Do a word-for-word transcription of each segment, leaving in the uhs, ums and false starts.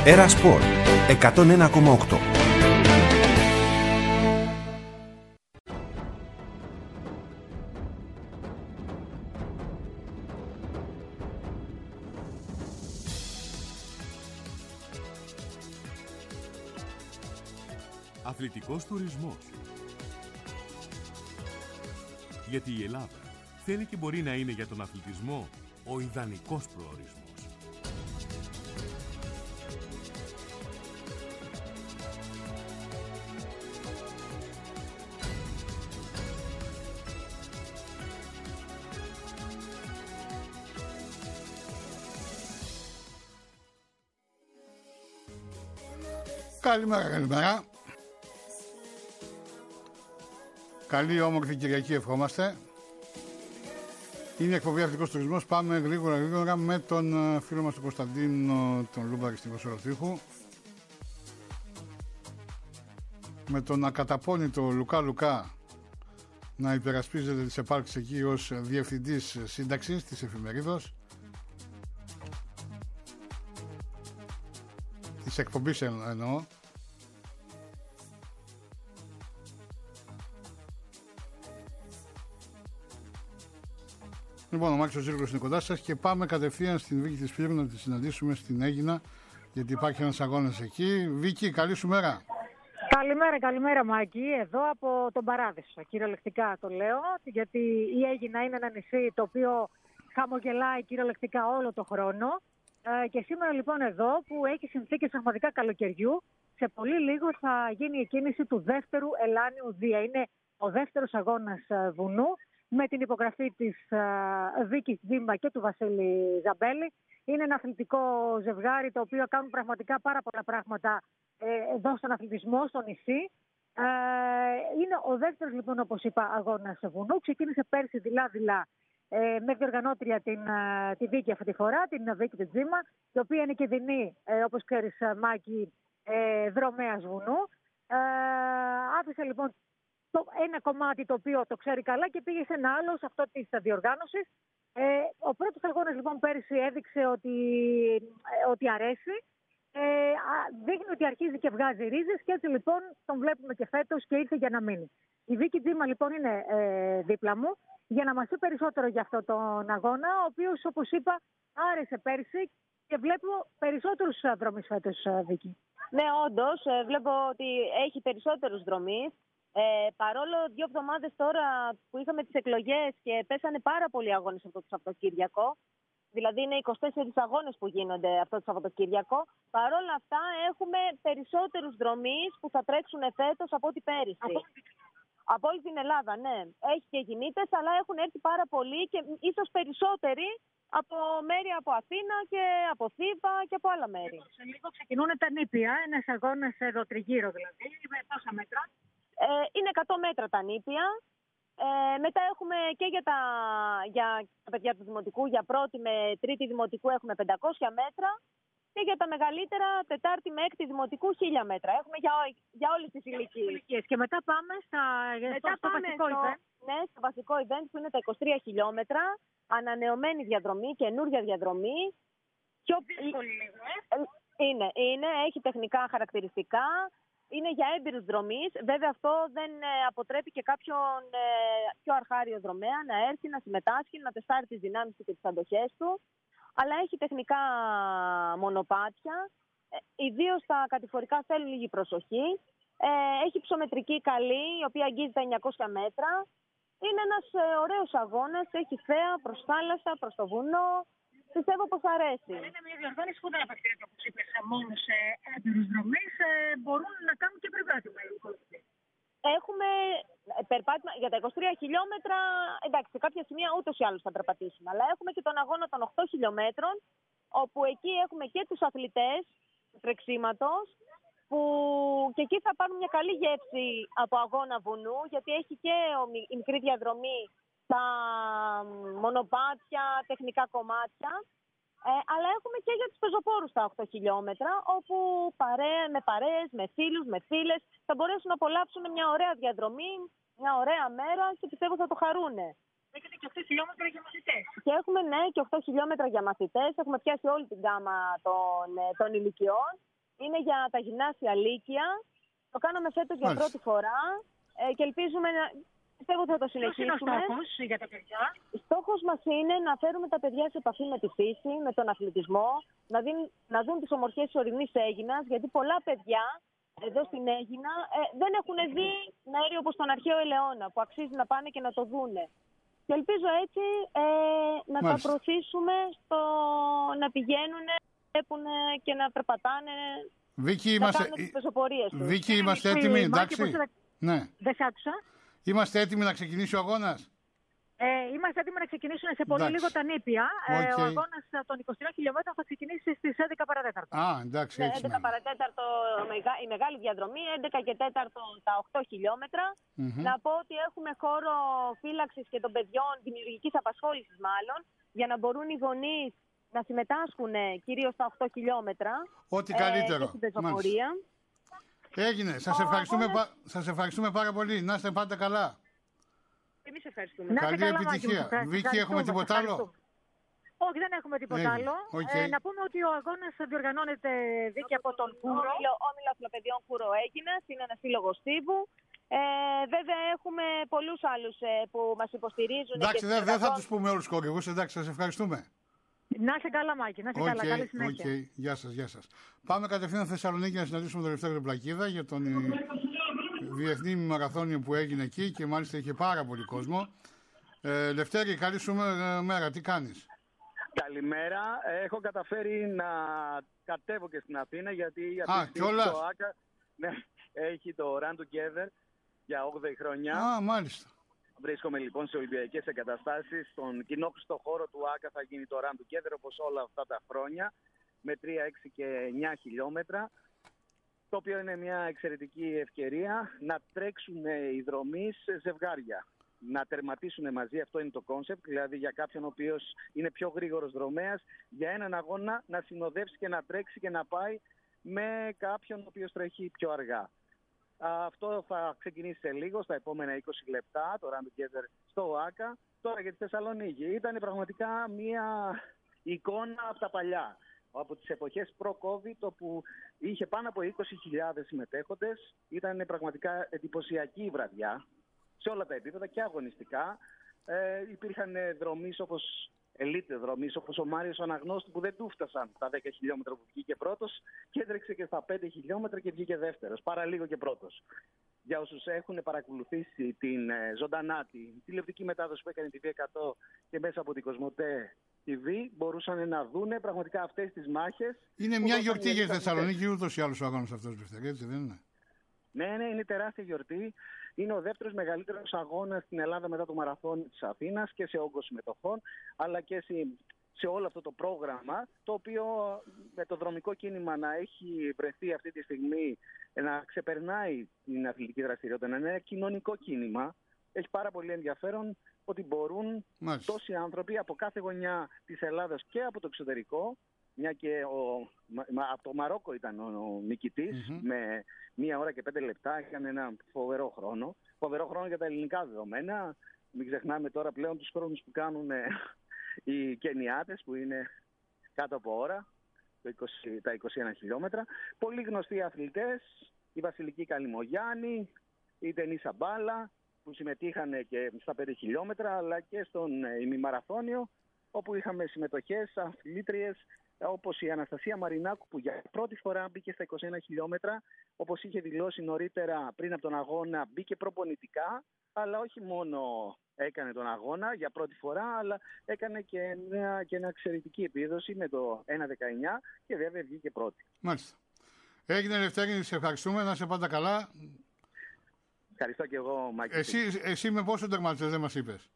Έρα Σπορ εκατόν ένα κόμμα οκτώ. Αθλητικός τουρισμός. Γιατί η Ελλάδα θέλει και μπορεί να είναι για τον αθλητισμό ο ιδανικός προορισμός. Καλημέρα, καλημέρα. Καλή όμορφη Κυριακή ευχόμαστε. Είναι η εκπομπή Αθλητικός Τουρισμός. Πάμε γρήγορα γρήγορα με τον φίλο μας τον Κωνσταντίνο τον Λούμπαρη στην Κοσοροτήχου. Με τον ακαταπώνητο Λουκά Λουκά να υπερασπίζεται τις επάρξεις εκεί ως διευθυντής σύνταξης της εφημερίδος. Της εκπομπής εννοώ. Λοιπόν, ο Μάκης ο Ζήρκος είναι κοντά σας και πάμε κατευθείαν στην Βίκη της Πύρου να τη συναντήσουμε στην Αίγινα, γιατί υπάρχει ένας αγώνας εκεί. Βίκη, καλή σου μέρα. Καλημέρα, καλημέρα Μάκη. Εδώ από τον Παράδεισο, κυριολεκτικά το λέω, γιατί η Αίγινα είναι ένα νησί το οποίο χαμογελάει κυριολεκτικά όλο το χρόνο. Και σήμερα λοιπόν εδώ που έχει συνθήκες πραγματικά καλοκαιριού, σε πολύ λίγο θα γίνει η κίνηση του δεύτερου Ελλάνιου Δία. Είναι ο δεύτερος αγώνας βουνού με την υπογραφή της Βίκης Τζίμα και του Βασίλη Ζαμπέλη. Είναι ένα αθλητικό ζευγάρι το οποίο κάνουν πραγματικά πάρα πολλά πράγματα εδώ στον αθλητισμό, στο νησί. Είναι ο δεύτερος λοιπόν, όπως είπα, αγώνας βουνού. Ξεκίνησε πέρσι δειλά-δειλά με διοργανώτρια την, τη Βίκη αυτή τη φορά, την Βίκη του Τζίμα, η οποία είναι και δεινή, όπως ξέρεις Μάκη, δρομέας βουνού. Άφησε λοιπόν το ένα κομμάτι το οποίο το ξέρει καλά και πήγε σε ένα άλλο, σε αυτό της διοργάνωσης. Ο πρώτος αγώνας λοιπόν πέρσι έδειξε ότι, ότι αρέσει. Ε, δείχνει ότι αρχίζει και βγάζει ρίζες και έτσι λοιπόν τον βλέπουμε και φέτος και ήρθε για να μείνει. Η Βίκη Τζίμα λοιπόν είναι ε, δίπλα μου για να μας πει περισσότερο για αυτό τον αγώνα, ο οποίος όπως είπα άρεσε πέρσι και βλέπω περισσότερους δρομείς φέτος, Βίκη. Ναι, όντως, βλέπω ότι έχει περισσότερους δρομείς. Ε, παρόλο δύο εβδομάδες τώρα που είχαμε τις εκλογές και πέσανε πάρα πολλοί αγώνες αυτό το Σαββατοκύριακο, δηλαδή είναι είκοσι τέσσερις αγώνες που γίνονται αυτό το Σαββατοκύριακο, παρόλα αυτά έχουμε περισσότερους δρομείς που θα τρέξουν φέτος από ό,τι πέρυσι. Από... από όλη την Ελλάδα, ναι. Έχει και γυναίκες, αλλά έχουν έρθει πάρα πολλοί και ίσως περισσότεροι από μέρη από Αθήνα και από Θήβα και από άλλα μέρη. Σε λίγο ξεκινούν τα νήπια, ένας αγώνας εδώ τριγύρω δηλαδή, με πόσα μέτρα. Ε, είναι εκατό μέτρα τα νήπια. Ε, μετά έχουμε και για τα, για τα παιδιά του Δημοτικού, για πρώτη με τρίτη Δημοτικού έχουμε πεντακόσια μέτρα και για τα μεγαλύτερα τετάρτη με έκτη Δημοτικού χίλια μέτρα. Έχουμε για, για όλες τις ηλικίες. Και μετά πάμε, στα, μετά στο, πάμε στο βασικό στο, event. Ναι, στο βασικό event που είναι τα είκοσι τρία χιλιόμετρα, ανανεωμένη διαδρομή, καινούργια διαδρομή. Πιο δύσκολη λίγο, ε. Είναι, είναι, έχει τεχνικά χαρακτηριστικά. Είναι για έμπειρους δρομείς. Βέβαια αυτό δεν αποτρέπει και κάποιον πιο αρχάριο δρομέα να έρθει, να συμμετάσχει, να τεστάρει τις δυνάμεις του και τις αντοχές του. Αλλά έχει τεχνικά μονοπάτια. Ιδίως τα κατηφορικά θέλουν λίγη προσοχή. Έχει ψωμετρική καλή, η οποία αγγίζει τα εννιακόσια μέτρα. Είναι ένας ωραίος αγώνας. Έχει θέα προς θάλασσα, προς το βουνό. Πιστεύω πως αρέσει. Είναι μια διοργάνωση που δεν απευθύνεται, όπως είπες, μόνο σε έμπειρους δρομείς. Ε, μπορούν να κάνουν και περπάτημα. Έχουμε περπάτημα για τα είκοσι τρία χιλιόμετρα. Εντάξει, σε κάποια σημεία ούτως ή άλλως θα περπατήσουμε. Αλλά έχουμε και τον αγώνα των οκτώ χιλιόμετρων, όπου εκεί έχουμε και τους αθλητές του τρεξίματος, που και εκεί θα πάρουν μια καλή γεύση από αγώνα βουνού, γιατί έχει και η μικρή διαδρομή, τα μονοπάτια, τεχνικά κομμάτια. Ε, αλλά έχουμε και για τους πεζοπόρους τα οκτώ χιλιόμετρα, όπου παρέ, με παρέες, με φίλους, με φίλες θα μπορέσουν να απολαύσουν μια ωραία διαδρομή, μια ωραία μέρα και πιστεύω θα το χαρούνε. Έχετε και οκτώ χιλιόμετρα για μαθητές. Και έχουμε ναι και οκτώ χιλιόμετρα για μαθητές. Έχουμε πιάσει όλη την γκάμα των, των ηλικιών. είναι για τα γυμνάσια λύκεια. Το κάναμε φέτος για πρώτη φορά ε, και ελπίζουμε να... Πιστεύω ότι θα το συνεχίσουμε. Ποιος είναι ο στόχος για τα παιδιά? Στόχος μας είναι να φέρουμε τα παιδιά σε επαφή με τη φύση, με τον αθλητισμό, να, δουν, να δουν τις ομορφιές της ορεινής Αίγινας, γιατί πολλά παιδιά εδώ στην Αίγινα ε, δεν έχουν δει αέριο όπως τον αρχαίο Ελαιώνα, που αξίζει να πάνε και να το δούνε. Και ελπίζω έτσι ε, να Μάλιστα. τα προωθήσουμε στο να πηγαίνουν, να βλέπουν και να περπατάνε. Βίκυ, να είμαστε... κάνουν τις πεζοπορίες τους. Βίκυ, είμαστε έτοιμοι, εντάξει. Ναι. Δεν σ' άκουσα. Είμαστε έτοιμοι να ξεκινήσει ο αγώνας. Ε, είμαστε έτοιμοι να ξεκινήσουν σε πολύ εντάξει. λίγο τα νήπια. Okay. Ε, ο αγώνας των είκοσι τρία χιλιόμετρων θα ξεκινήσει στις έντεκα παρά τέταρτο. Α, εντάξει, έτσι. έντεκα παρά τέταρτο η μεγάλη διαδρομή, έντεκα και τέταρτο τα οκτώ χιλιόμετρα. Mm-hmm. Να πω ότι έχουμε χώρο φύλαξης και των παιδιών, δημιουργικής απασχόλησης μάλλον, για να μπορούν οι γονείς να συμμετάσχουν κυρίως στα οκτώ χιλιόμετρα. Ό,τι καλύτερο. Ε, και στην πεζοπορία. Έγινε. Σας ευχαριστούμε, αγώνας... πα... Σας ευχαριστούμε πάρα πολύ. Να είστε πάντα καλά. Εμείς ευχαριστούμε. Καλή καλά, επιτυχία. Βίκυ, έχουμε τίποτα άλλο? Όχι, δεν έχουμε τίποτα Έγινε. άλλο. Okay. Ε, να πούμε ότι ο αγώνας διοργανώνεται Βίκυ από τον Κούρο. Ο Όμιλο Αθλοπαιδιών Κούρο Αίγινας, είναι ένα σύλλογο τύπου. Ε, βέβαια έχουμε πολλούς άλλους ε, που μας υποστηρίζουν. Εντάξει, δεν δε θα τους πούμε όλους κόκκιγους. Εντάξει, σας ευχαριστούμε. Να είσαι καλά, Μάκη, να είσαι okay, καλά. Καλή συνέχεια. Okay. Γεια σας, γεια σας. Πάμε κατευθείαν στη Θεσσαλονίκη να συναντήσουμε τον Λευτέρη Πλακίδα για τον διεθνή μαραθώνιο που έγινε εκεί και μάλιστα είχε πάρα πολύ κόσμο. Ε, Λευτέρη, καλή σου μέρα. Τι κάνεις? Καλημέρα. Έχω καταφέρει να κατέβω και στην Αθήνα γιατί Α, κιόλας. το ΆΚΑ ναι, έχει το Run Together για όγδοη χρονιά. Α, μάλιστα. Βρίσκομαι λοιπόν σε Ολυμπιακές εγκαταστάσεις. Στον κοινόχρηστο χώρο του ΆΚΑ θα γίνει το Run Together όπως όλα αυτά τα χρόνια με τρία, έξι και εννιά χιλιόμετρα. Το οποίο είναι μια εξαιρετική ευκαιρία να τρέξουν οι δρομείς σε ζευγάρια. Να τερματίσουν μαζί, αυτό είναι το κόνσεπτ, δηλαδή για κάποιον ο οποίος είναι πιο γρήγορος δρομέας, για έναν αγώνα να συνοδεύσει και να τρέξει και να πάει με κάποιον ο οποίος τρέχει πιο αργά. Αυτό θα ξεκινήσει σε λίγο, στα επόμενα είκοσι λεπτά, το Run Together στο ΆΚΑ. Τώρα για τη Θεσσαλονίκη. Ήταν πραγματικά μια εικόνα από τα παλιά. Από τις εποχές προ-COVID, όπου είχε πάνω από είκοσι χιλιάδες συμμετέχοντες. Ήταν πραγματικά εντυπωσιακή η βραδιά, σε όλα τα επίπεδα και αγωνιστικά. Ε, υπήρχαν δρομείς όπως ελίτ δρομείς, όπως ο Μάριος Αναγνώστου, που δεν του φτάσαν τα δέκα χιλιόμετρα που βγήκε πρώτος και έτρεξε και στα πέντε χιλιόμετρα και βγήκε δεύτερος, παραλίγο και πρώτος. Για όσους έχουν παρακολουθήσει την ε, ζωντανά την τηλεοπτική μετάδοση που έκανε τη Β εκατό και μέσα από την Κοσμοτέ τι βι, μπορούσαν να δούνε πραγματικά αυτές τις μάχες. Είναι μια γιορτή για τη Θεσσαλονίκη ούτως ή άλλως ο αγώνας αυτός, Λευτέρη, έτσι δεν είναι? Ναι, ναι, είναι τεράστια γιορτή. Είναι ο δεύτερος μεγαλύτερος αγώνας στην Ελλάδα μετά το μαραθώνιο της Αθήνας και σε όγκο συμμετοχών, αλλά και σε, σε όλο αυτό το πρόγραμμα, το οποίο με το δρομικό κίνημα να έχει βρεθεί αυτή τη στιγμή να ξεπερνάει την αθλητική δραστηριότητα, να είναι ένα κοινωνικό κίνημα. Έχει πάρα πολύ ενδιαφέρον ότι μπορούν Μάλιστα. τόσοι άνθρωποι από κάθε γωνιά της Ελλάδας και από το εξωτερικό, μια και ο, από το Μαρόκο ήταν ο, ο νικητής, mm-hmm. με μία ώρα και πέντε λεπτά, έκανε ένα φοβερό χρόνο. Φοβερό χρόνο για τα ελληνικά δεδομένα. Μην ξεχνάμε τώρα πλέον τους χρόνους που κάνουν ε, οι Κενιάτες, που είναι κάτω από ώρα, το είκοσι, τα είκοσι ένα χιλιόμετρα. Πολύ γνωστοί αθλητές, η Βασιλική Καλυμογιάννη, η Τενίσα Μπάλα, που συμμετείχαν και στα πέντε χιλιόμετρα, αλλά και στον ημιμαραθώνιο, όπου είχαμε συμμετοχές αθλήτριες όπως η Αναστασία Μαρινάκου, που για πρώτη φορά μπήκε στα είκοσι ένα χιλιόμετρα, όπως είχε δηλώσει νωρίτερα πριν από τον αγώνα, μπήκε προπονητικά, αλλά όχι μόνο έκανε τον αγώνα για πρώτη φορά, αλλά έκανε και μια, και μια εξαιρετική επίδοση με το ένα δεκαεννιά και βέβαια βγήκε πρώτη. Μάλιστα. Έγινε, Λευτέρη, σε ευχαριστούμε, να είσαι πάντα καλά. Ευχαριστώ και εγώ, Μάκη. Εσύ, εσύ με πόσο τερματισές δεν μας είπες?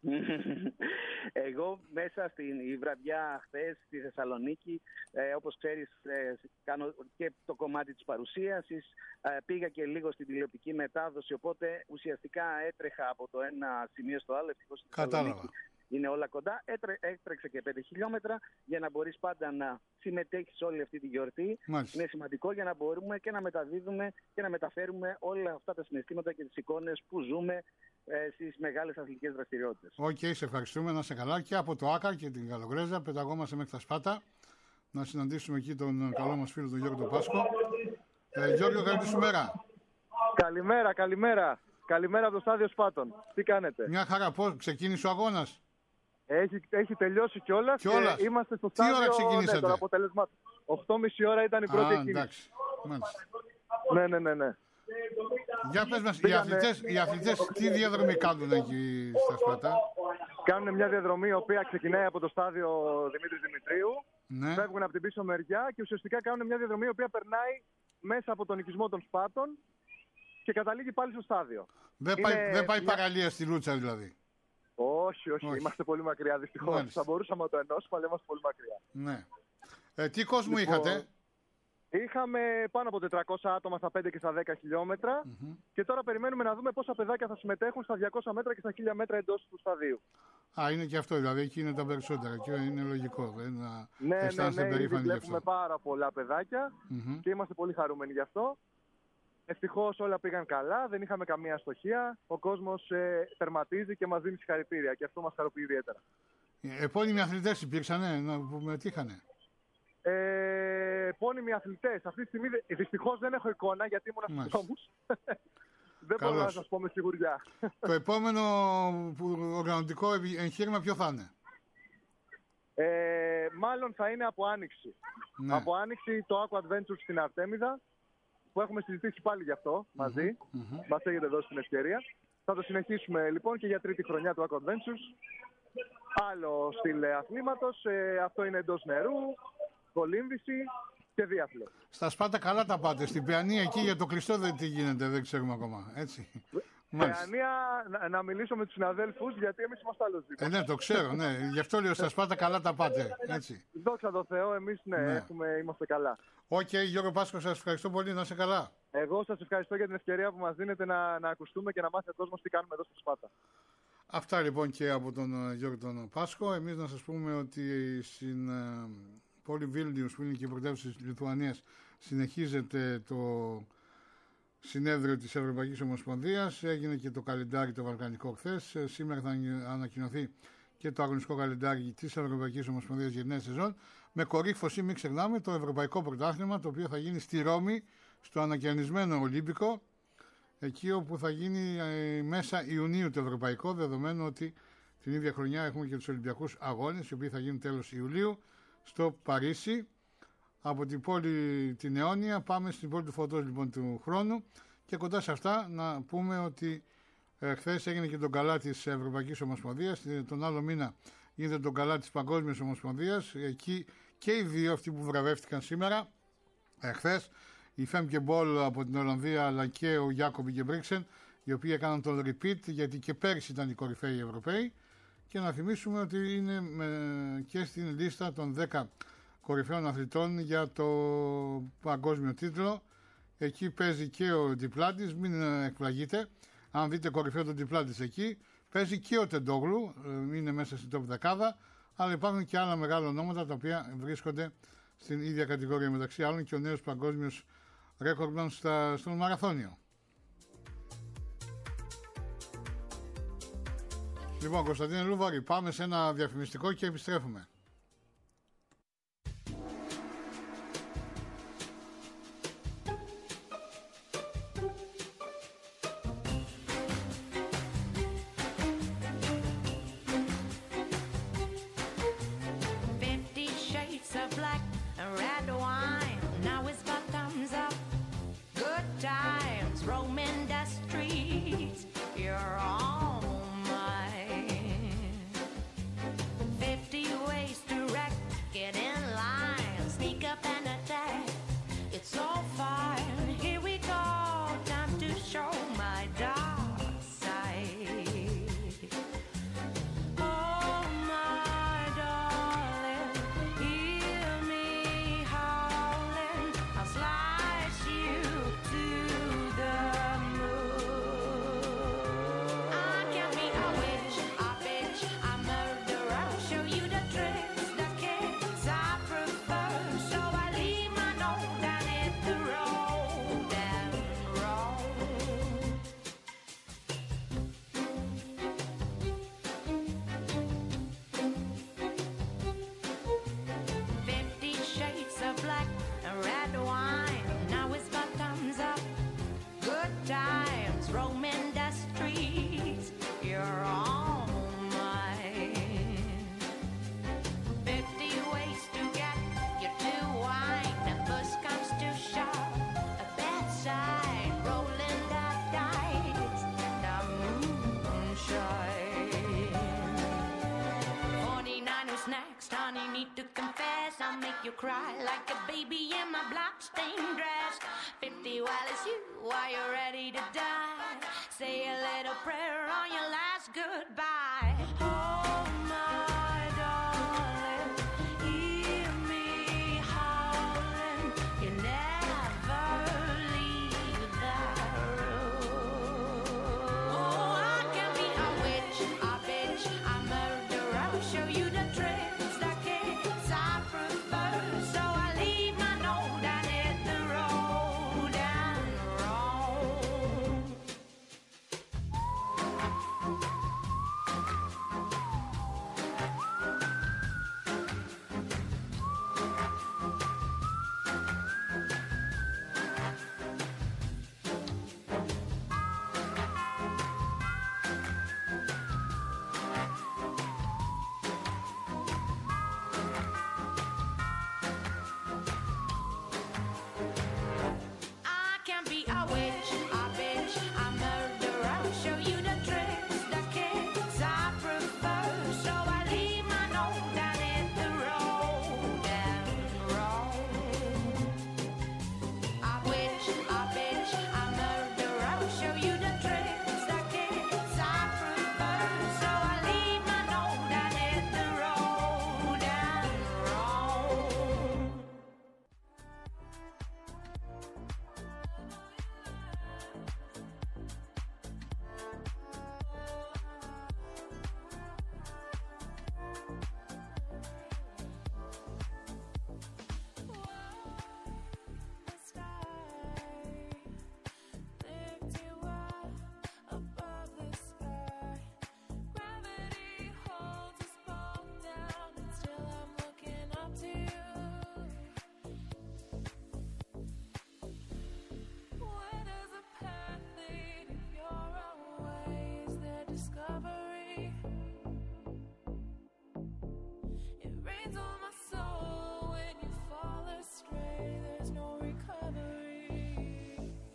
Εγώ μέσα στην η βραδιά χθες στη Θεσσαλονίκη, ε, όπως ξέρεις, ε, κάνω και το κομμάτι της παρουσίασης, ε, πήγα και λίγο στην τηλεοπτική μετάδοση, οπότε ουσιαστικά έτρεχα από το ένα σημείο στο άλλο. Ευτυχώς στη Θεσσαλονίκη είναι όλα κοντά. Έτρε, έτρεξα και πέντε χιλιόμετρα για να μπορείς πάντα να συμμετέχεις σε όλη αυτή τη γιορτή. Μάλιστα. Είναι σημαντικό για να μπορούμε και να μεταδίδουμε και να μεταφέρουμε όλα αυτά τα συναισθήματα και τις εικόνες που ζούμε ε, στις μεγάλες αθλητικές δραστηριότητες. Οκ, okay, σε ευχαριστούμε, να είσαι καλά. Και από το ΆΚΑ και την Καλογρέζα πεταγόμαστε μέχρι τα Σπάτα. να συναντήσουμε εκεί τον καλό μας φίλο τον Γιώργο τον Πάσχο. Ε, Γιώργο, καλή σου μέρα. Καλημέρα, καλημέρα. Καλημέρα από το στάδιο Σπάτων. Τι κάνετε? Μια χαρά. Πώς ξεκίνησε ο αγώνας? Έχει, έχει τελειώσει κιόλας και είμαστε στο Τι ώρα στάδιο ξεκινήσατε? ναι, των αποτελεσμάτων. οκτώ και μισή ώρα ήταν η πρώτη Α, εκκίνηση. εντάξει. Μάλιστα. Ναι, ναι, ναι, ναι. Για πες μας, Πήγανε... οι, αθλητές, οι αθλητές τι διαδρομή κάνουν εκεί στα Σπάτα? Κάνουν μια διαδρομή η οποία ξεκινάει από το στάδιο Δημήτρης Δημητρίου, ναι. Φεύγουν από την πίσω μεριά και ουσιαστικά κάνουν μια διαδρομή η οποία περνάει μέσα από τον οικισμό των Σπάτων και καταλήγει πάλι στο στάδιο. Δεν Είναι πάει, δεν πάει μια... παραλία στη Λούτσα δηλαδή? Όχι, όχι, όχι. Είμαστε πολύ μακριά δυστυχώς. Μάλιστα. Θα μπορούσαμε να το ενώσουμε, αλλά είμαστε πολύ μακριά. Ναι. Ε, τι κόσμο λοιπόν, είχατε? Είχαμε πάνω από τετρακόσια άτομα στα πέντε και στα δέκα χιλιόμετρα Mm-hmm. και τώρα περιμένουμε να δούμε πόσα παιδάκια θα συμμετέχουν στα διακόσια μέτρα και στα χίλια μέτρα εντός του σταδίου. Α, είναι και αυτό, δηλαδή εκεί είναι τα περισσότερα και είναι λογικό. Δεν να ναι, αισθάνεστε ναι, ναι, περήφανοι γι' βλέπουμε αυτό. πάρα πολλά παιδάκια Mm-hmm. και είμαστε πολύ χαρούμενοι γι' αυτό. Ευτυχώς όλα πήγαν καλά, δεν είχαμε καμία αστοχία. Ο κόσμος ε, τερματίζει και μας δίνει συγχαρητήρια και αυτό μας χαροποιεί ιδιαίτερα. Ε, επώνυμοι αθλητές υπήρξανε να, που μετήχανε? Ε, επώνυμοι αθλητές. Αυτή τη στιγμή δυστυχώς δεν έχω εικόνα γιατί ήμουν στους δρόμους. Δεν μπορώ να σας πω με σιγουριά. Το επόμενο που, οργανωτικό εγχείρημα ποιο θα είναι? Ε, μάλλον θα είναι από Άνοιξη. Ναι. Από Άνοιξη το Aqua Adventures στην Αρτέμιδα, που έχουμε συζητήσει πάλι γι' αυτό μαζί. Mm-hmm. Μας έχετε δώσει την ευκαιρία. Θα το συνεχίσουμε λοιπόν και για τρίτη χρονιά του Aqua Adventures. Άλλο στυλ αθλήματος. Ε, αυτό είναι εντός νερού, κολύμβηση και διάφλο. Στα Σπάτα καλά τα πάτε. Στην Παιανία εκεί για το κλειστό δεν τι γίνεται, δεν ξέρουμε ακόμα. Έτσι. Παιανία, να, να μιλήσω με τους συναδέλφους, γιατί εμείς είμαστε άλλο ζήτημα. Ε, ναι, το ξέρω, ναι. Γι' αυτό λέω στα Σπάτα καλά τα πάτε. Έτσι. Δόξα τω Θεώ, εμείς ναι, ναι. Έχουμε, είμαστε καλά. Οκ, okay, Γιώργο Πάσχο, σας ευχαριστώ πολύ, να είστε καλά. Εγώ σας ευχαριστώ για την ευκαιρία που μας δίνετε να, να ακουστούμε και να μάθει ο κόσμος τι κάνουμε εδώ στη Σπάτα. Αυτά λοιπόν και από τον Γιώργο τον Πάσχο. Εμείς να σας πούμε ότι στην uh, πόλη Βίλνιους, που είναι και η πρωτεύουσα της Λιθουανίας, συνεχίζεται το συνέδριο της Ευρωπαϊκής Ομοσπονδίας. Έγινε και το καλεντάρι το βαλκανικό χθες. Σήμερα θα ανακοινωθεί και το αγωνιστικό καλεντάρι της Ευρωπαϊκής Ομοσπονδίας για τη νέα σεζόν. Με κορύφωση, μην ξεχνάμε, το Ευρωπαϊκό Πρωτάθλημα, το οποίο θα γίνει στη Ρώμη, στο ανακαινισμένο Ολύμπικο, εκεί όπου θα γίνει ε, μέσα Ιουνίου το Ευρωπαϊκό, δεδομένου ότι την ίδια χρονιά έχουμε και τους Ολυμπιακούς Αγώνες, οι οποίοι θα γίνουν τέλος Ιουλίου στο Παρίσι. Από την πόλη την Αιώνια πάμε στην πόλη του φωτός λοιπόν του χρόνου και κοντά σε αυτά να πούμε ότι ε, χθες έγινε και τον καλά της Ευρωπαϊκής Ομοσπονδίας, τον άλλο μήνα γίνεται τον καλά της Παγκόσμιας Ομοσπονδίας, εκεί και οι δύο αυτοί που βραβεύτηκαν σήμερα, ε, χθες, η Φέμκε Μπολ από την Ολλανδία αλλά και ο Γιάκομπι και Μπρίξεν, οι οποίοι έκαναν τον repeat γιατί και πέρυσι ήταν οι κορυφαίοι Ευρωπαίοι, και να θυμίσουμε ότι είναι ε, και στην λίστα των δέκα κορυφαίων αθλητών για το παγκόσμιο τίτλο. Εκεί παίζει και ο Διπλάτης, μην εκπλαγείτε. Αν δείτε κορυφαίο τον Διπλάτης εκεί, παίζει και ο Τεντόγλου, είναι μέσα στην top δεκάδα, αλλά υπάρχουν και άλλα μεγάλα ονόματα τα οποία βρίσκονται στην ίδια κατηγορία, μεταξύ άλλων και ο νέος παγκόσμιος ρέκορντμαν στον μαραθώνιο. Λοιπόν, Κωνσταντίνε Λούβαρη, πάμε σε ένα διαφημιστικό και επιστρέφουμε. So I leave my note down at the road. you cry like a baby in my blood-stained dress. Fifty, well, it's you, are you ready to die? Say a little prayer on your last goodbye. Oh, my darling, hear me howling. You never leave the room. Oh, I can be a witch, a bitch, a murderer. I'll show you the tricks, the kicks I prefer. So I leave my note and hit the road and roam. I can be a witch, a bitch, a murderer. I'll show you the tricks, the kicks I prefer. So I leave my note and hit the road and roam. A witch, a bitch, a murderer. I'll show you the tricks, the kicks I prefer. So I leave my note and hit the road and roam. It rains on my soul when you fall astray. There's no recovery.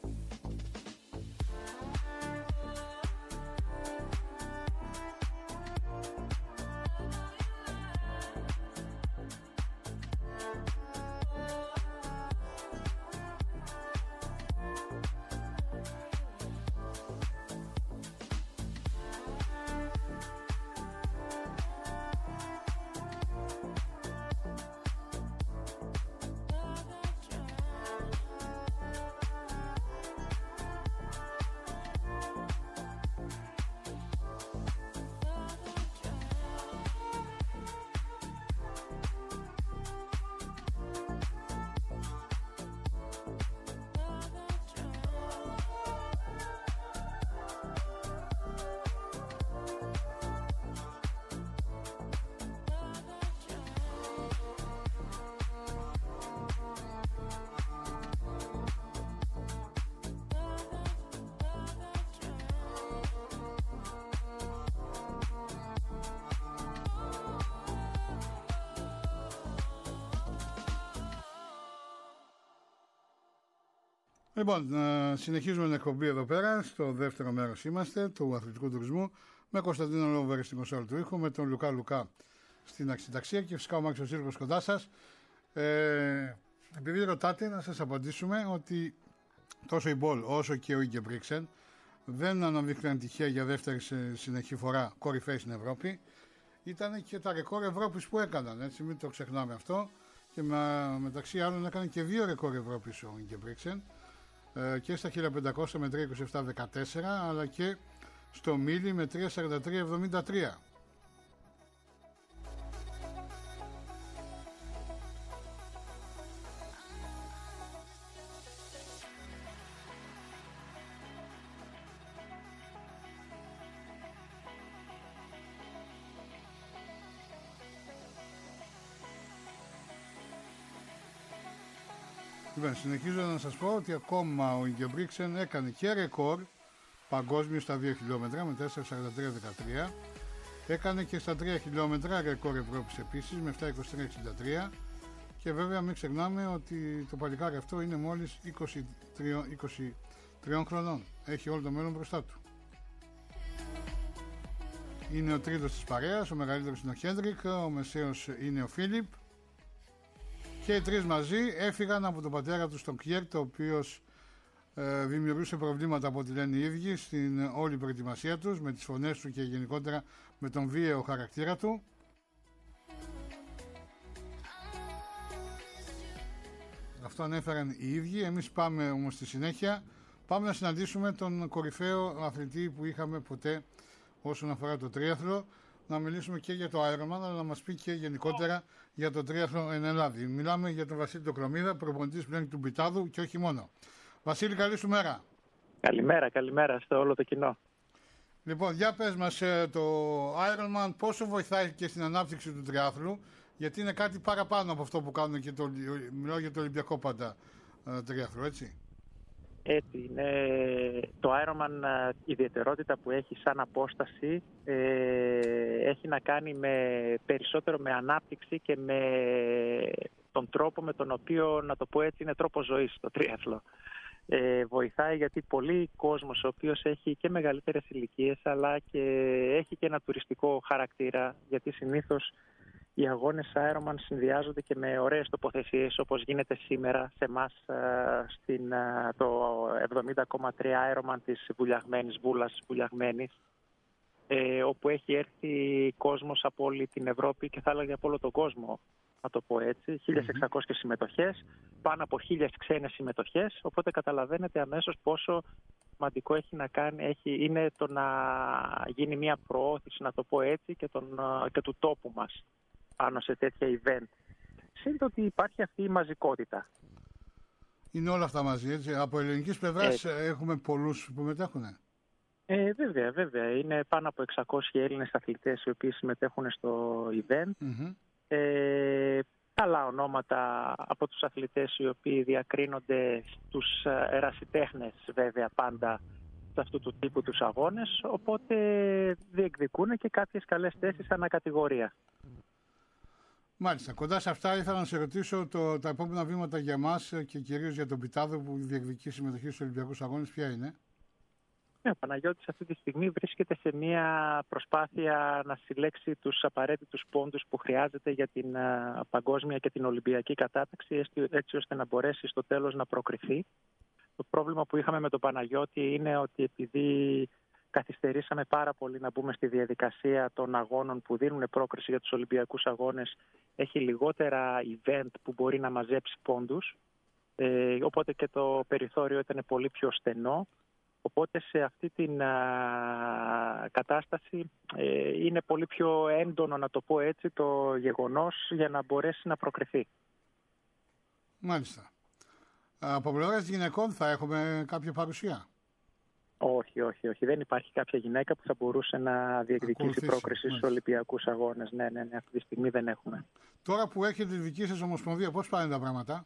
Λοιπόν, ε, συνεχίζουμε την εκπομπή εδώ πέρα. Στο δεύτερο μέρος είμαστε του αθλητικού τουρισμού με Κωνσταντίνο Λόβερ στην κονσόλα του ήχου, με τον Λουκά Λουκά στην αξιταξία και φυσικά ο Μάξος Σύρκος κοντά σας. Ε, επειδή ρωτάτε, να σας απαντήσουμε ότι τόσο η Μπολ όσο και ο Ingebrigtsen δεν αναδείχναν τυχαία για δεύτερη συνεχή φορά κορυφαίοι στην Ευρώπη. Ήταν και τα ρεκόρ Ευρώπης που έκαναν, έτσι, μην το ξεχνάμε αυτό. Και με, μεταξύ άλλων έκανε και δύο ρεκόρ Ευρώπης ο Ingebrigtsen, ε, και στα χίλια πεντακόσια με τρία είκοσι επτά δεκατέσσερα, αλλά και στο μίλι με τρία σαράντα τρία εβδομήντα τρία. Λοιπόν, συνεχίζω να σας πω ότι ακόμα ο Ingebrigtsen έκανε και ρεκόρ παγκόσμιο στα δύο χιλιόμετρα με τέσσερα σαράντα τρία δεκατρία. Έκανε και στα τρία χιλιόμετρα ρεκόρ Ευρώπης επίσης με επτά είκοσι τρία εξήντα τρία. Και βέβαια μην ξεχνάμε ότι το παλικάρι αυτό είναι μόλις είκοσι τρία χρονών. Έχει όλο το μέλλον μπροστά του. Είναι ο τρίτος της παρέας, ο μεγαλύτερος είναι ο Χέντρικ, ο μεσαίος είναι ο Φίλιπ. Και οι τρεις μαζί έφυγαν από τον πατέρα του στον Κιέρτ, ο οποίος ε, δημιουργούσε προβλήματα από ό,τι λένε οι ίδιοι στην όλη προετοιμασία τους, με τις φωνές του και γενικότερα με τον βίαιο χαρακτήρα του. Αυτό ανέφεραν οι ίδιοι. Εμείς πάμε όμως στη συνέχεια, πάμε να συναντήσουμε τον κορυφαίο αθλητή που είχαμε ποτέ όσον αφορά το τρίαθλο, να μιλήσουμε και για το Ironman, αλλά να μας πει και γενικότερα για το τρίαθλο εν Ελλάδη. Μιλάμε για τον Βασίλη Τοκλωμίδα, προπονητής πλέον του Πιτάδου και όχι μόνο. Βασίλη, καλή σου μέρα. Καλημέρα, καλημέρα στο όλο το κοινό. Λοιπόν, για πες μας, το Ironman πόσο βοηθάει και στην ανάπτυξη του τριάθλου, γιατί είναι κάτι παραπάνω από αυτό που κάνουν και το, μιλάω για το Ολυμπιακό πάντα τριάθλο, έτσι. Έτσι είναι. Το Ironman, η ιδιαιτερότητα που έχει σαν απόσταση ε, έχει να κάνει με, περισσότερο με ανάπτυξη και με τον τρόπο με τον οποίο, να το πω έτσι, είναι τρόπο ζωής το τρίαθλο. Ε, βοηθάει γιατί πολλοί κόσμος ο οποίος έχει και μεγαλύτερες ηλικίες αλλά και έχει και ένα τουριστικό χαρακτήρα, γιατί συνήθως οι αγώνες Ironman συνδυάζονται και με ωραίες τοποθεσίες, όπως γίνεται σήμερα σε εμάς στην, το εβδομήντα κόμμα τρία Ironman της Βουλιαγμένης, Βούλας Βουλιαγμένης, ε, όπου έχει έρθει κόσμος από όλη την Ευρώπη και θα έλεγα από όλο τον κόσμο, να το πω έτσι, χίλιες εξακόσιες συμμετοχές, πάνω από χίλιες ξένες συμμετοχές, οπότε καταλαβαίνετε αμέσως πόσο σημαντικό έχει να κάνει, έχει, είναι το να γίνει μια προώθηση, να το πω έτσι, και, τον, και του τόπου μας πάνω σε τέτοια event. Σύντομα ότι υπάρχει αυτή η μαζικότητα. Είναι όλα αυτά μαζί, έτσι. Από ελληνικής πλευράς ε, έχουμε πολλούς που μετέχουν. Ε, βέβαια, βέβαια. Είναι πάνω από εξακόσιοι Έλληνες αθλητές οι οποίοι συμμετέχουν στο event. Mm-hmm. Ε, άλλα ονόματα από τους αθλητές οι οποίοι διακρίνονται στους ερασιτέχνες, βέβαια, πάντα σε αυτού του τύπου τους αγώνες, οπότε διεκδικούν και κάποιες καλές θέσεις ανά κατηγορία. Μάλιστα. Κοντά σε αυτά ήθελα να σε ρωτήσω το, τα επόμενα βήματα για μας και κυρίως για τον Πιτάδο που διεκδικεί συμμετοχή στους Ολυμπιακούς Αγώνες, ποια είναι? Ναι, ο Παναγιώτης αυτή τη στιγμή βρίσκεται σε μια προσπάθεια να συλλέξει τους απαραίτητους πόντους που χρειάζεται για την uh, παγκόσμια και την Ολυμπιακή κατάταξη, έτσι, έτσι ώστε να μπορέσει στο τέλος να προκριθεί. Το πρόβλημα που είχαμε με τον Παναγιώτη είναι ότι επειδή καθυστερήσαμε πάρα πολύ να μπούμε στη διαδικασία των αγώνων που δίνουν πρόκριση για τους Ολυμπιακούς Αγώνες, έχει λιγότερα event που μπορεί να μαζέψει πόντους, ε, οπότε και το περιθώριο ήταν πολύ πιο στενό. Οπότε σε αυτή την α, κατάσταση ε, είναι πολύ πιο έντονο, να το πω έτσι, το γεγονός για να μπορέσει να προκριθεί. Μάλιστα. Από πλευράς γυναικών θα έχουμε κάποια παρουσία? Όχι, όχι, όχι. Δεν υπάρχει κάποια γυναίκα που θα μπορούσε να διεκδικήσει πρόκριση στους Ολυμπιακούς Αγώνες. Ναι, ναι, ναι, αυτή τη στιγμή δεν έχουμε. Τώρα που έχετε τη δική σας ομοσπονδία, πώς πάνε τα πράγματα?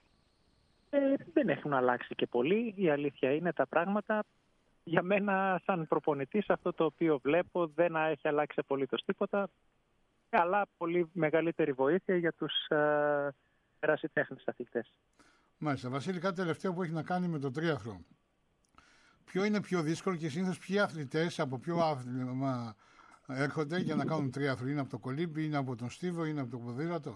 Ε, δεν έχουν αλλάξει και πολύ. Η αλήθεια είναι τα πράγματα. Για μένα, σαν προπονητής, αυτό το οποίο βλέπω δεν έχει αλλάξει απολύτως τίποτα. Αλλά πολύ μεγαλύτερη βοήθεια για τους ε, ερασιτέχνες αθλητές. Μάλιστα. Βασίλη, κάτι τελευταίο που έχει να κάνει με το τρίαθλο. Ποιο είναι πιο δύσκολο και συνήθως ποιοι αθλητές από ποιο άθλημα έρχονται για να κάνουν τρίαθλο? Είναι από το κολύμπι, είναι από τον στίβο, είναι από το ποδήλατο?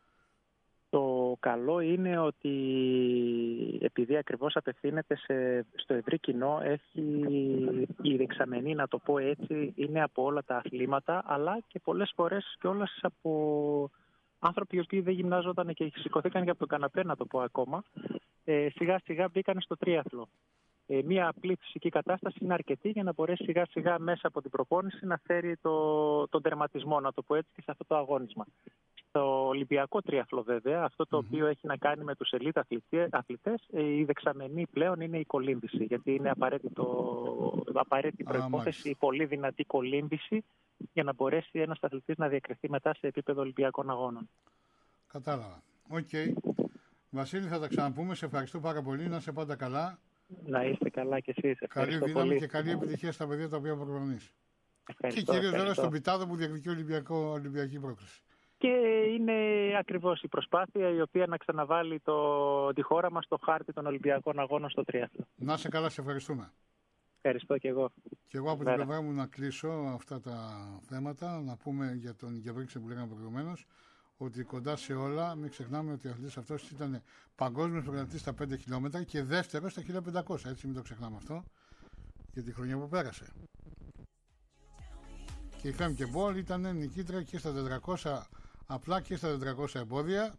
Το καλό είναι ότι επειδή ακριβώς απευθύνεται σε, στο ευρύ κοινό, έχει η δεξαμενή, να το πω έτσι, είναι από όλα τα αθλήματα, αλλά και πολλές φορές κιόλας από άνθρωποι οι οποίοι δεν γυμνάζονταν και σηκωθήκαν και από τον καναπέ, να το πω ακόμα, ε, σιγά σιγά μπήκαν στο τρίαθλο. Ε, μία απλή φυσική κατάσταση είναι αρκετή για να μπορέσει σιγά σιγά μέσα από την προπόνηση να φέρει το, τον τερματισμό, να το πω έτσι, και σε αυτό το αγώνισμα. Στο Ολυμπιακό τρίαθλο, βέβαια, αυτό το mm-hmm. οποίο έχει να κάνει με τους ελίτ αθλητές, η δεξαμενή πλέον είναι η κολύμβηση, γιατί είναι απαραίτητο, απαραίτητη προϋπόθεση, η πολύ δυνατή κολύμβηση για να μπορέσει ένας αθλητής να διακριθεί μετά σε επίπεδο Ολυμπιακών Αγώνων. Κατάλαβα. Οκ. Okay. Βασίλη, θα τα ξαναπούμε. Σε ευχαριστώ πάρα πολύ. Να είσαι πάντα καλά. Να είστε καλά κι εσείς. Καλή δύναμη και καλή επιτυχία στα παιδιά τα οποία προπονείς. Και κυρίως βέβαια στον Πιτάδο που διεκδικεί Ολυμπιακή πρόκριση. Και είναι ακριβώς η προσπάθεια η οποία να ξαναβάλει το, τη χώρα μας στο χάρτη των Ολυμπιακών Αγώνων στο τρίαθλο. Να είσαι καλά, σε ευχαριστούμε. Ευχαριστώ και εγώ. Και εγώ από την πλευρά μου να κλείσω αυτά τα θέματα, να πούμε για τον Γεβρίξε που λέγαμε προηγουμένως, ότι κοντά σε όλα, μην ξεχνάμε ότι ο αθλητής αυτός ήταν παγκόσμιος πρωταθλητής στα πέντε χιλιόμετρα και δεύτερος στα χίλια πεντακόσια. Έτσι, μην το ξεχνάμε αυτό για τη χρονιά που πέρασε. Και η Φέμκε Μπολ ήταν νικήτρια και στα τετρακόσια απλά και στα τετρακόσια εμπόδια.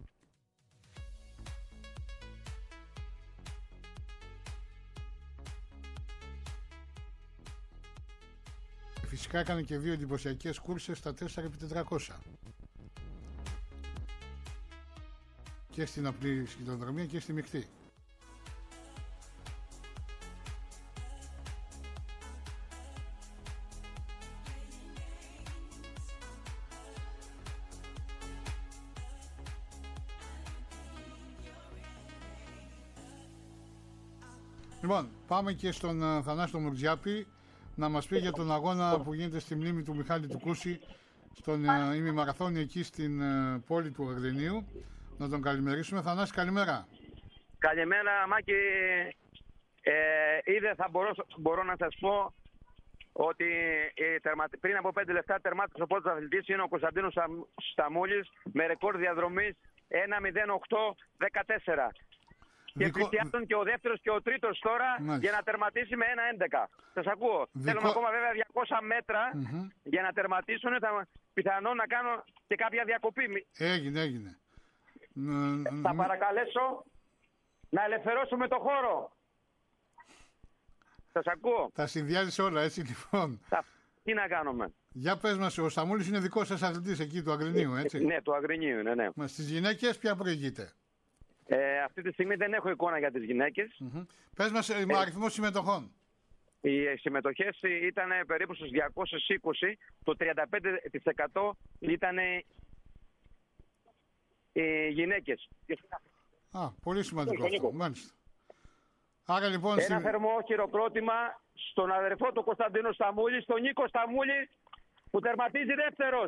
Φυσικά έκανε και δύο εντυπωσιακές κούρσες στα τέσσερα επί τετρακόσια. Και στην απλή σκητοδρομία και στη μεικτή. Λοιπόν, πάμε και στον uh, Θανάση τον Μουρτζιάπη να μας πει για τον αγώνα που γίνεται στη μνήμη του Μιχάλη του Κούση στον uh, ημιμαραθώνιο εκεί στην uh, πόλη του Αγρινίου. Να τον καλημερίσουμε. Θανάση, καλημέρα. Καλημέρα, Μάκη. Ε, είδε, θα μπορώ, μπορώ να σας πω ότι ε, τερμα, πριν από πέντε λεπτά τερμάτισε ο πρώτος αθλητής, είναι ο Κωνσταντίνος Σταμούλης με ρεκόρ διαδρομής ένα μηδέν οκτώ δεκατέσσερα. Και Δικο... πλησιάζουν και ο δεύτερος και ο τρίτος τώρα. Μάλιστα. Για να τερματίσει με ένα έντεκα. Σας ακούω. Δικο... Θέλουμε ακόμα βέβαια διακόσια μέτρα mm-hmm. για να τερματίσουν. Θα, πιθανόν να κάνω και κάποια διακοπή. Έγινε, έγινε. Θα παρακαλέσω να ελευθερώσουμε το χώρο. Σας ακούω. Τα συνδυάζεις όλα, έτσι λοιπόν. Θα... Τι να κάνουμε. Για πες μας, ο Σταμούλης είναι δικός σας αθλητής εκεί του Αγρινίου, έτσι. Ναι, του Αγρινίου είναι, ναι. Μα στις γυναίκες ποια προηγείται. Ε, αυτή τη στιγμή δεν έχω εικόνα για τις γυναίκες. Mm-hmm. Πες μας ε, ε, αριθμό συμμετοχών. Οι συμμετοχές ήταν περίπου στους διακόσιους είκοσι. Το τριάντα πέντε τοις εκατό ήταν οι γυναίκες. Α, πολύ σημαντικό αυτό, μάλιστα. Άρα λοιπόν... Ένα συ... θερμό χειροκρότημα στον αδερφό του Κωνσταντίνου Σταμούλη, στον Νίκο Σταμούλη, που τερματίζει δεύτερος.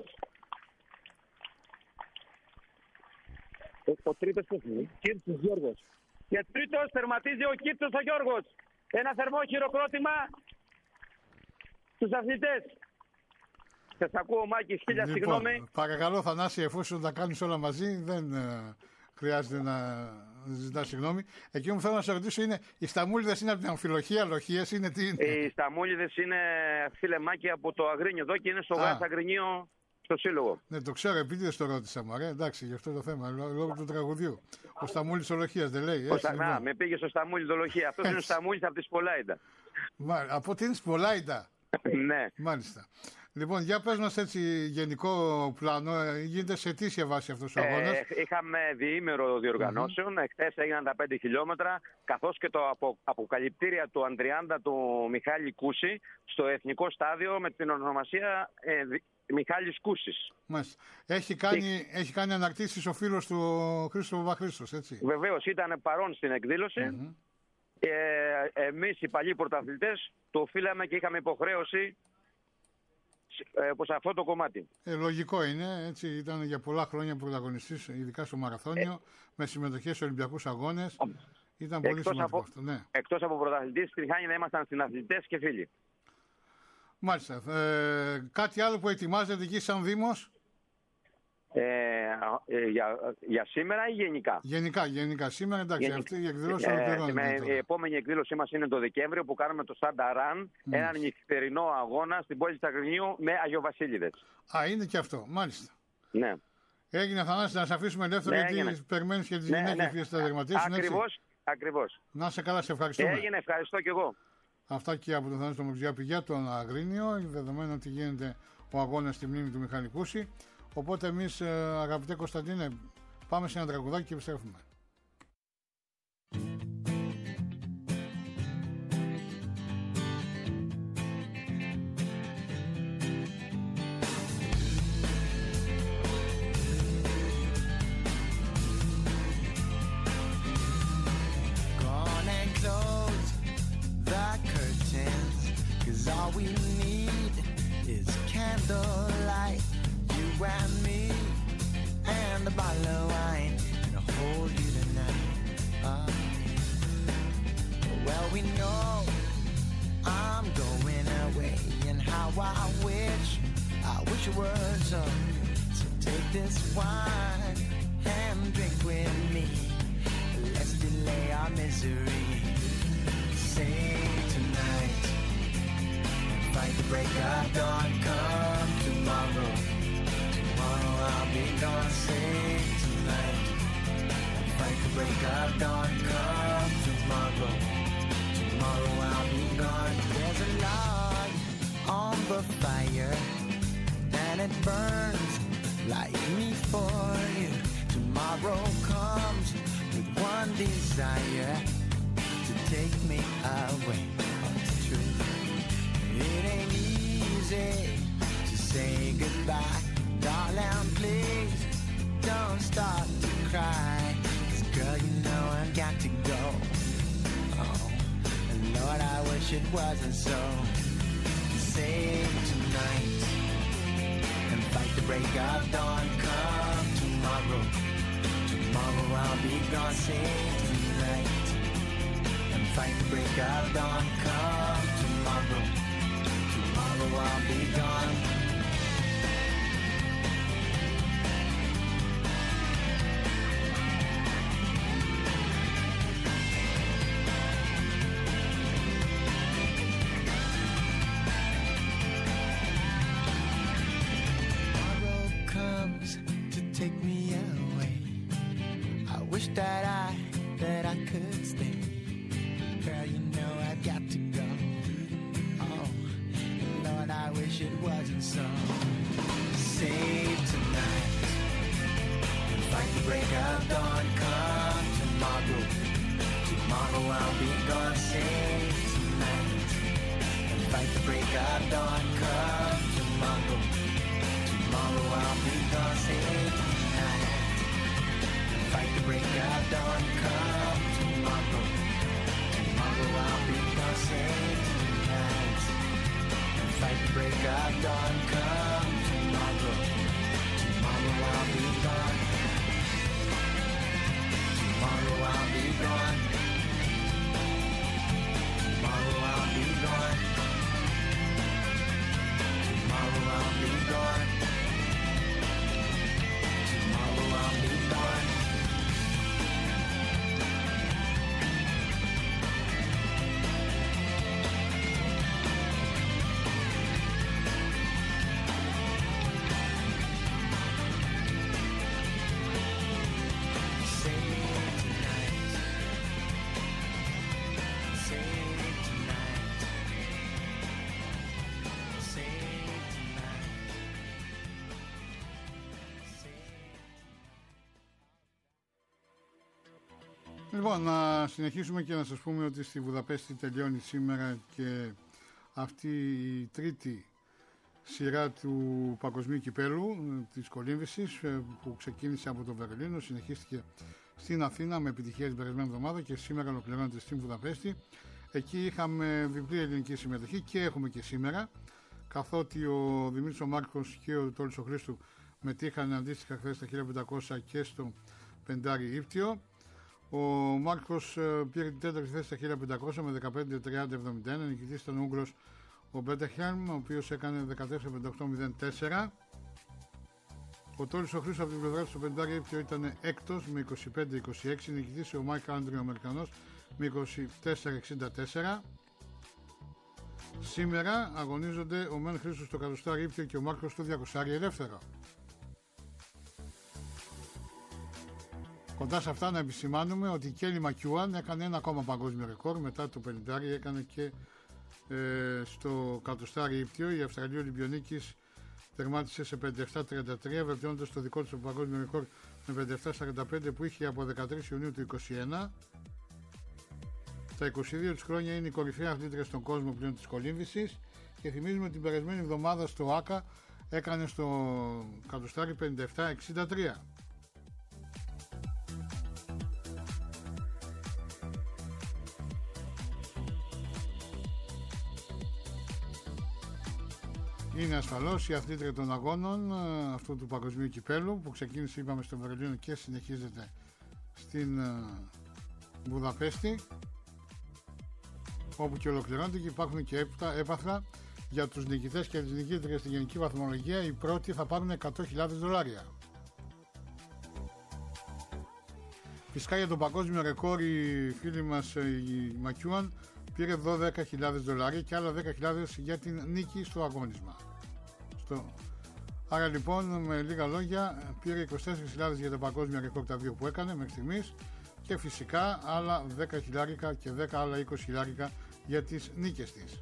Ο τρίτος πώς είναι, Κύρτσος Γιώργος. Και τρίτος τερματίζει ο Κύρτσος ο Γιώργος. Ένα θερμό χειροκρότημα στους αθλητές. Σας ακούω, Μάκη, χίλια λοιπόν, συγγνώμη. Παρακαλώ, Θανάση, εφόσον τα κάνεις όλα μαζί, δεν ε, χρειάζεται να ζητάς συγγνώμη. Εκεί μου θέλω να σε ρωτήσω είναι, οι Σταμούλιδες είναι από την Αμφιλοχία, Λοχίες, είναι τι είναι. Οι Σταμούλιδες είναι, φίλε Μάκη, από το Αγρίνιο εδώ και είναι στο Γράς Αγρινίο. Στο σύλλογο. Ναι, το ξέρω, επίτηδες το ρώτησα, μωρέ. Εντάξει, γι' αυτό το θέμα, λόγω του τραγουδιού. Ο Σταμούλης Ολογίας δεν λέει. Ο Στα... Να, με πήγε στο Σταμούλης Ολογία. Αυτός είναι ο Σταμούλης από τη Σπολάιντα. Μα, από την Σπολάιντα. Ναι. Μάλιστα. Λοιπόν, για πες μας έτσι γενικό πλάνο, γίνεται σε αιτήσια βάση αυτός ο αγώνας. Ε, είχαμε διήμερο διοργανώσεων, mm-hmm. Εχθές έγιναν τα πέντε χιλιόμετρα, καθώς και το απο, αποκαλυπτήρια του Αντριάντα του Μιχάλη Κούση στο εθνικό στάδιο με την ονομασία ε, Μιχάλης Κούσης. Μάλιστα. Έχει κάνει, και... έχει κάνει αναρτήσεις ο φίλος του Χρήστο Παπαχρήστος, έτσι. Βεβαίως, ήταν παρόν στην εκδήλωση. Mm-hmm. Ε, εμείς οι παλιοί πρωταθλητές το οφείλαμε και είχαμε υποχρέωση ε, προς αυτό το κομμάτι. Ε, λογικό είναι, έτσι ήταν για πολλά χρόνια πρωταγωνιστής, ειδικά στο μαραθώνιο, ε... με συμμετοχές σε Ολυμπιακούς Αγώνες. Ήταν πολύ εκτός σημαντικό από, αυτό, ναι. Εκτός από πρωταθλητής, στην Χάνη να ήμασταν συναθλητές και φίλοι. Μάλιστα. Ε, κάτι άλλο που ετοιμάζεται εκεί σαν Δήμος? Ε, ε, για, για σήμερα ή γενικά? Γενικά, γενικά. Σήμερα εντάξει, γενικά. Αυτή η εκδήλωση ολοκληρώνεται. Ε, η επόμενη εκδήλωσή μας είναι το Δεκέμβριο που κάνουμε το Σάντα Ραν, mm. έναν νυχτερινό αγώνα στην πόλη της Αγρινίου με Αγιοβασίλειδες. Α, είναι και αυτό, μάλιστα. Ναι. Έγινε, Θανάση, να σε αφήσουμε ελεύθερο, ναι, γιατί περιμένεις και τις ναι, γυναίκες ναι. που θα δερματίσουν. Ακριβώς, ακριβώς. Να σε καλά, σε ευχαριστούμε. Έγινε, ευχαριστώ κι εγώ. Αυτά και από τον Θανάση τον Μουρτζιάπη για τον Αγρίνιο, δεδομένου ότι γίνεται ο αγώνας στη μνήμη του Μιχάλη Κούση. Οπότε εμείς, αγαπητέ Κωνσταντίνε, πάμε σε ένα τραγουδάκι και επιστρέφουμε. All we need is candlelight, you and me, and a bottle of wine, and I'll hold you tonight. Uh, well, we know I'm going away, and how I wish, I wish it were so. So Take this wine and drink with me. Let's delay our misery. Sing tonight, fight the break of dawn. Come tomorrow, tomorrow I'll be gone. Sing tonight, fight the break of dawn. Come tomorrow, tomorrow I'll be gone. There's a log on the fire and it burns like me for you. Tomorrow comes with one desire, to take me away. It's true, it ain't easy to say goodbye. Darling, please don't start to cry, 'cause girl, you know I've got to go. Oh, and Lord, I wish it wasn't so. Sing tonight and fight the break of dawn. Come tomorrow, tomorrow I'll be gone. Sing tonight and fight the break of dawn. Come tomorrow, tomorrow I'll be gone. That I, that I could stay. Girl, you know I've got to go. Oh, Lord, I wish it wasn't so. Save tonight and fight the break of dawn. Come tomorrow, tomorrow I'll be gone. Save tonight and fight the break of dawn. Come tomorrow, tomorrow I'll be gone. Save tonight, fight the break of dawn. Come tomorrow, tomorrow I'll be gone. Save tonight and fight the break of dawn. Come tomorrow, tomorrow I'll be gone. Tomorrow I'll be gone. Tomorrow I'll be gone. Tomorrow I'll be gone. Tomorrow I'll be gone. Λοιπόν, να συνεχίσουμε και να σας πούμε ότι στη Βουδαπέστη τελειώνει σήμερα και αυτή η τρίτη σειρά του Παγκοσμίου Κυπέλου της κολύμβησης που ξεκίνησε από το Βερολίνο, συνεχίστηκε στην Αθήνα με επιτυχία την περασμένη εβδομάδα και σήμερα ολοκληρώνεται στην Βουδαπέστη. Εκεί είχαμε διπλή ελληνική συμμετοχή και έχουμε και σήμερα, καθότι ο Δημήτρης ο Μάρκος και ο Τόλης ο Χρήστου μετήχαν αντίστοιχα χθες στα χίλια πεντακόσια και στο πεντάρι ύπτιο. Ο Μάρκος πήρε την τέταρτη θέση στα χίλια πεντακόσια με δεκαπέντε τριάντα εβδομήντα ένα. Νικητής ήταν ο Ούγγρος ο Μπέτεχελμ, ο οποίος έκανε δεκατέσσερα πενήντα οκτώ μηδέν τέσσερα. Ο Τόλης ο Χρήστος από την πλευρά του στο πεντάρι ύπτιο ήταν έκτος με είκοσι πέντε είκοσι έξι. Νικητής ο Μάικ Άντριο ο Αμερικανός με είκοσι τέσσερα εξήντα τέσσερα. Σήμερα αγωνίζονται ο Μεν Χρήστος στο εκατοστάρι ύπτιο και ο Μάρκος στο διακοσάρι ελεύθερο. Κοντά σε αυτά να επισημάνουμε ότι η Κέλι Μακιούαν έκανε ένα ακόμα παγκόσμιο ρεκόρ, μετά το πενήντα έκανε και ε, στο εκατοστάρι ύπτιο. Η Αυστραλία Ολυμπιονίκης τερμάτισε σε πενήντα επτά τριάντα τρία, βελτιώνοντας το δικό της παγκόσμιο ρεκόρ με πενήντα επτά σαράντα πέντε που είχε από δεκατρείς Ιουνίου του είκοσι ένα. Τα είκοσι δύο της χρόνια είναι η κορυφαία αθλήτρια στον κόσμο πλέον της κολύμβησης και θυμίζουμε την περασμένη εβδομάδα στο ΆΚΑ έκανε στο εκατοστάρι πενήντα επτά εξήντα τρία. Είναι ασφαλώς η αθλήτρια των αγώνων αυτού του Παγκοσμίου Κυπέλου που ξεκίνησε, είπαμε, στο Βερολίνο και συνεχίζεται στην Βουδαπέστη, όπου και ολοκληρώνεται, και υπάρχουν και έπαθρα Για τους νικητές και τις νικήτριες στην γενική βαθμολογία, οι πρώτοι θα πάρουν εκατό χιλιάδες δολάρια. Φυσικά για το παγκόσμιο ρεκόρ η φίλη μας η Μακιούαν πήρε δώδεκα χιλιάδες δολάρια και άλλα δέκα χιλιάδες για την νίκη στο αγώνισμα. Στο... Άρα λοιπόν με λίγα λόγια πήρε είκοσι τέσσερις χιλιάδες για το παγκόσμιο ρεκόρ τα δύο που έκανε μέχρι στιγμής και φυσικά άλλα δέκα χιλιάρικα και δέκα άλλα είκοσι χιλιάρικα για τις νίκες της.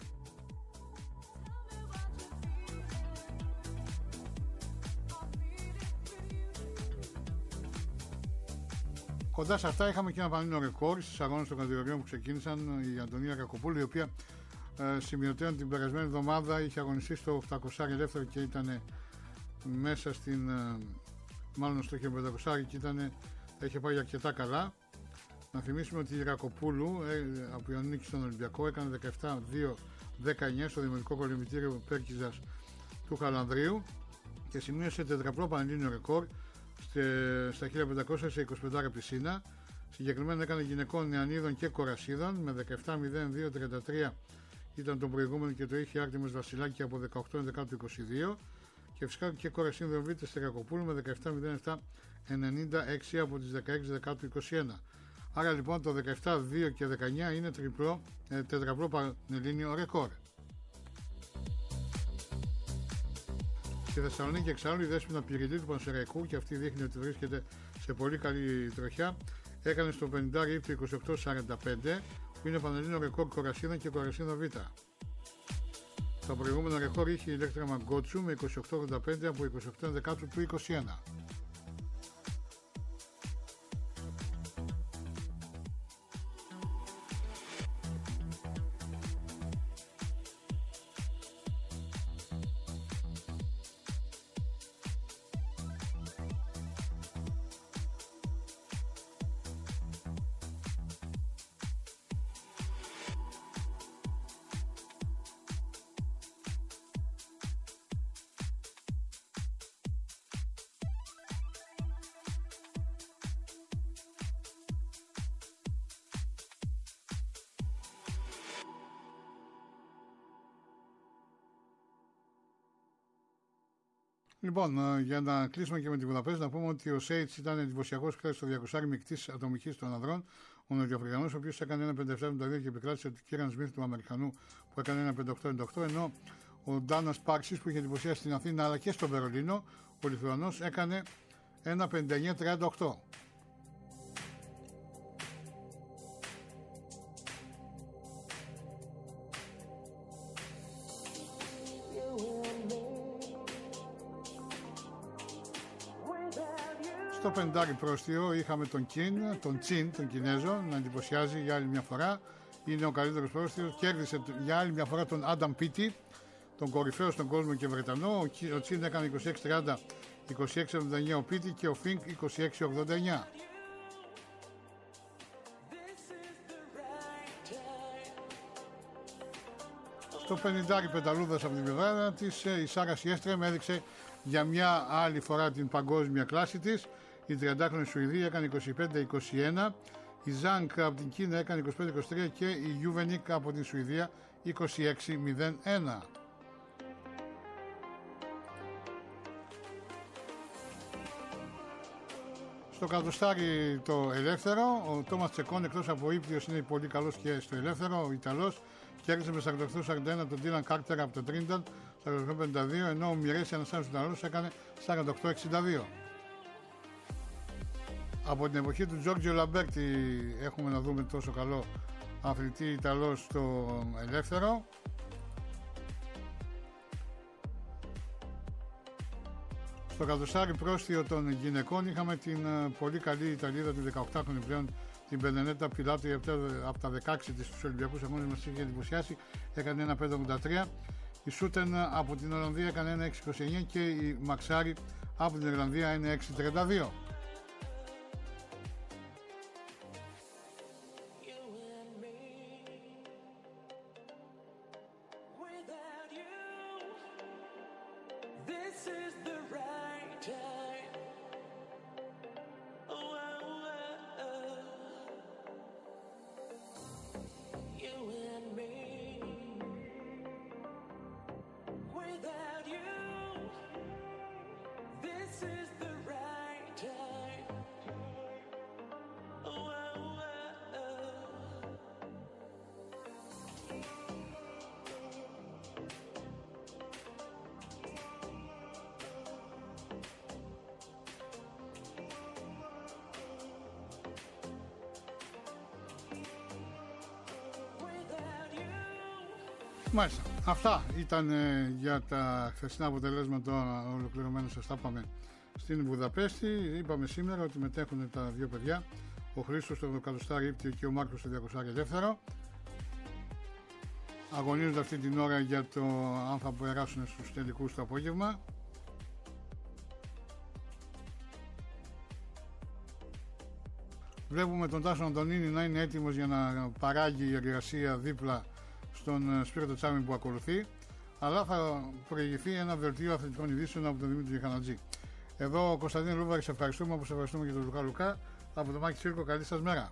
Κοντά σε αυτά είχαμε και ένα πανελλήνιο ρεκόρ στις αγώνες των κατηγοριών που ξεκίνησαν η Αντωνία Κακοπούλου, η οποία ε, σημειωτέων την περασμένη εβδομάδα είχε αγωνιστεί στο οκτακόσια ελεύθερο και ήταν μέσα στην, ε, μάλλον στο πεντακόσια και ήταν, είχε πάει αρκετά καλά. Να θυμίσουμε ότι η Ρακοπούλου, ε, από την νίκη στον Ολυμπιακό, έκανε δεκαεπτά δύο δεκαεννιά στο Δημοτικό Κολυμβητήριο Πέρκιζας του Χαλανδρίου και σημείωσε τετραπλό πανελλήνιο ρεκόρ στα χίλια πεντακόσια σε είκοσι πέντε πισίνα. Συγκεκριμένα έκανε γυναικών, νεανίδων και κορασίδων με δεκαεπτά μηδέν δύο τριάντα τρία ήταν το προηγούμενο και το είχε Άρτεμις Βασιλάκη από δεκαοκτώ έντεκα του είκοσι δύο και φυσικά και κορασίδων Β' στη Ρακοπούλου με δεκαεπτά μηδέν επτά ενενήντα έξι από τις δεκαέξι δέκα του είκοσι ένα. Άρα λοιπόν το δεκαεπτά δύο και δεκαεννιά είναι τριπλό, ε, τετραπλό πανελλήνιο ρεκόρ. Στη Θεσσαλονίκη εξάλλου η Δέσποινα Πυρηλή του Πανσεραϊκού, και αυτή δείχνει ότι βρίσκεται σε πολύ καλή τροχιά, έκανε στο πενήντα ύπτο είκοσι οκτώ σαράντα πέντε που είναι πανελλήνιο ρεκόρ κορασίδων και κορασίδων Β. Το προηγούμενο ρεκόρ είχε η Ηλέκτρα Μαγκότσου με είκοσι οκτώ ογδόντα πέντε από είκοσι οκτώ έντεκα του είκοσι ένα. Λοιπόν, για να κλείσουμε και με την Βουδαπέστη, να πούμε ότι ο Σέιτς ήταν εντυπωσιακός χθες στο διακόσια μεικτής ατομικής των ανδρών. Ο Νοτιοαφρικανός, ο οποίος έκανε ένα πενήντα επτά εβδομήντα δύο και επικράτησε τον Κίραν Σμιθ του Αμερικανού που έκανε ένα πενήντα οκτώ ενενήντα οκτώ, ενώ ο Ντάνας Πάρξης που είχε εντυπωσιάσει στην Αθήνα αλλά και στο Βερολίνο, ο Λιθουανός έκανε ένα πενήντα εννιά τριάντα οκτώ. Στο πεντάρι πρόστιο είχαμε τον Κιν, τον Τσιν, τον Κινέζο, να εντυπωσιάζει για άλλη μια φορά. Είναι ο καλύτερος πρόστιος. Κέρδισε για άλλη μια φορά τον Άνταμ Πίτι, τον κορυφαίο στον κόσμο και Βρετανό. Ο Τσιν έκανε είκοσι έξι τριάντα, είκοσι έξι εβδομήντα εννιά ο Πίτι και ο Φινκ είκοσι έξι ογδόντα εννιά. Στο πενηντάρι πενταλούδας από την πλευρά της, η Σάρα Σιέστρεμ έδειξε για μια άλλη φορά την παγκόσμια κλάση της. Η τριαντάχρονη Σουηδία έκανε είκοσι πέντε είκοσι ένα, η Ζάνκ από την Κίνα έκανε είκοσι πέντε είκοσι τρία και η Γιούβενικ από την Σουηδία είκοσι έξι μηδέν ένα. Στο κατοστάρι το ελεύθερο, ο Τόμας Τσεκόν, εκτός από ύπτιος, είναι πολύ καλός και στο ελεύθερο, ο Ιταλός κέρδισε με σαράντα οκτώ σαράντα ένα τον Τίλαν Κάρτερ από το Τρίνταν, σαράντα οκτώ πενήντα δύο, ενώ ο Μιρέση Αναστάσιος Ιταλός έκανε σαράντα οκτώ εξήντα δύο. Από την εποχή του Τζόρτζιο Λαμπέρτη έχουμε να δούμε τόσο καλό αθλητή Ιταλός στο ελεύθερο. Στο κατοστάρι πρόστιο των γυναικών είχαμε την πολύ καλή Ιταλίδα, τη δεκαοκτάχρονη πλέον, την Μπενενέτα Πιλάτο, η οποία από τα δεκαέξι της στους Ολυμπιακούς Αγώνες μας είχε εντυπωσιάσει, έκανε ένα πέντε ογδόντα τρία. Η Σούτεν από την Ολλανδία έκανε ένα έξι είκοσι εννιά και η Μαξάρη από την Ιρλανδία ένα έξι τριάντα δύο. Μάλιστα. Αυτά ήταν ε, για τα χθεσινά αποτελέσματα. Ολοκληρωμένα σας τα είπαμε στην Βουδαπέστη. Είπαμε σήμερα ότι μετέχουν τα δύο παιδιά, ο Χρήστος στο εκατοστάρι ύπτιο και ο Μάρκος στο διακοσάρι ελεύθερο. Αγωνίζονται αυτή την ώρα για το αν θα περάσουν στους τελικούς το απόγευμα. Βλέπουμε τον Τάσο Αντωνίνη να είναι έτοιμος για να παράγει η εργασία δίπλα στον Σπύρο Τσάμι που ακολουθεί, αλλά θα προηγηθεί ένα δελτίο αθλητικών ειδήσεων από τον Δημήτρη Χανατζή. Εδώ ο Κωνσταντίνο Λούβαρη, σε ευχαριστούμε, όπως ευχαριστούμε και τον Λουκά Λουκά. Από το Μάκη Τσίρκο, καλή σας μέρα.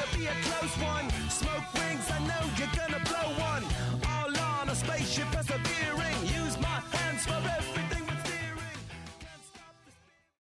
Smoke rings, I know you're gonna blow one. All on a spaceship as a